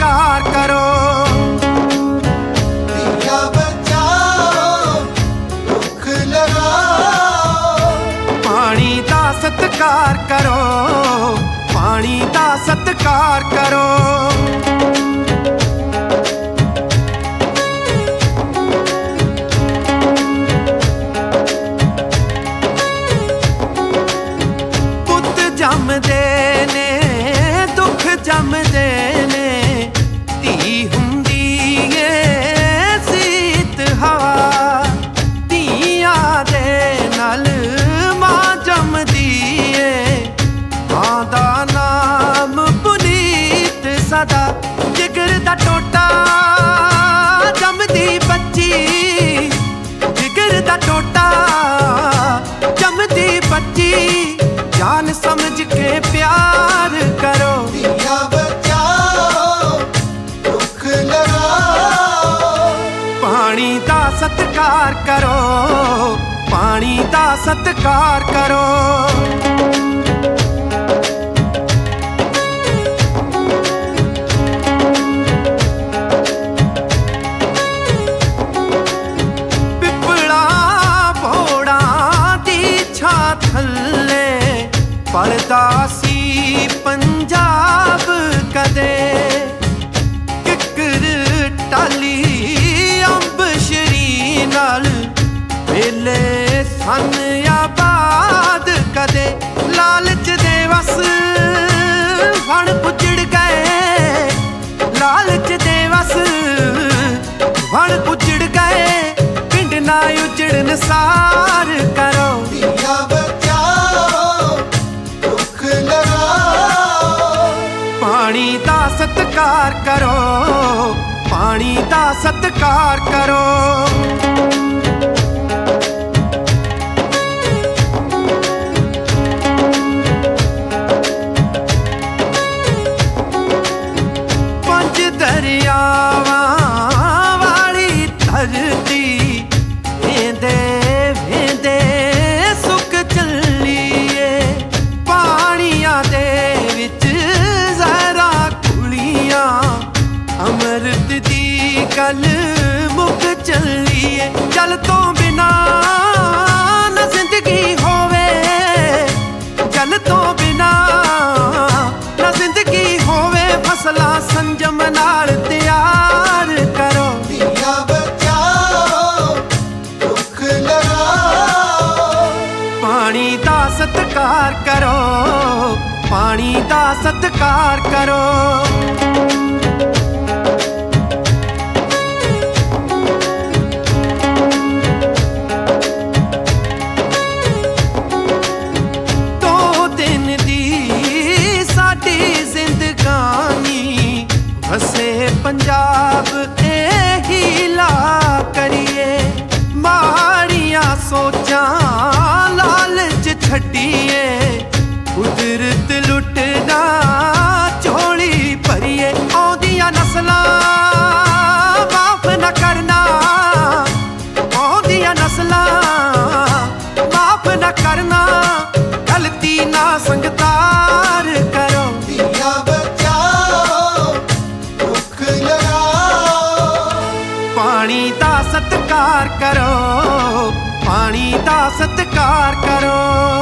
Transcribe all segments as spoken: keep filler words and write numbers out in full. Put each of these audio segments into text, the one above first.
सत्कार करो। दिया बचाओ रुख लगाओ, पानी दा सत्कार करो, पानी दा सत्कार करो। जमदे ने दुख जमदे ने, धी हुंदी ए सीत हवा। धीआं दे नाल मां जमदी ए, मां दा नाम पुनीत सदा। जिगर दा टोटा जमदी बच्ची, जिगर दा टोटा जमदी बच्ची। जान समझ के प्यार करो। दिया बचाओ रुख लगाओ, पानी दा सत्कार करो, पानी दा सत्कार करो। पिपला भोड़ा दी छां थल्ले पलदा सी पंजाब कदे। किकर टाली अंब शरी नाल वेले सन आबाद कदे। लालच दे वस वण पुजड़ गए, लालच दे वस वण पुजड़ गए। पिंड ना उजड़न सार करो। दिया बचाओ रुख लगाओ, पानी दा सत्कार करो, पानी दा सत्कार करो। पंज दरियावां वाली धरती, वेंदे वेंदे सुक चलिए। पानियां दे विच जरा कुलियां, अमृत दी गल मुक चलिए। जल तो बिना न जिंदगी होवे, जल तो बिना न जिंदगी होवे। फसलां संजम नाल तैयार करो। दिया बचाओ रुख लगाओ, पानी दा सत्कार करो, पानी दा सत्कार करो। दो दिन दी साडी जिंदगानी, वसे पंजाब एही ला करिए। माड़ियां सोचां लालच छड्डिए, कुदरत लुटना झोली भरिए। औंदियां नस्लां माफ न करना, औंदियां नस्लां माफ न करना। गलती ना संगतार करो। दिया बचाओ रुख लगाओ, पानी दा सत्कार करो, पानी दा सत्कार करो।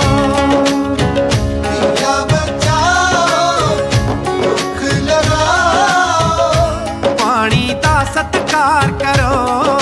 दिया बचाओ रुख लगाओ, पानी दा सत्कार करो,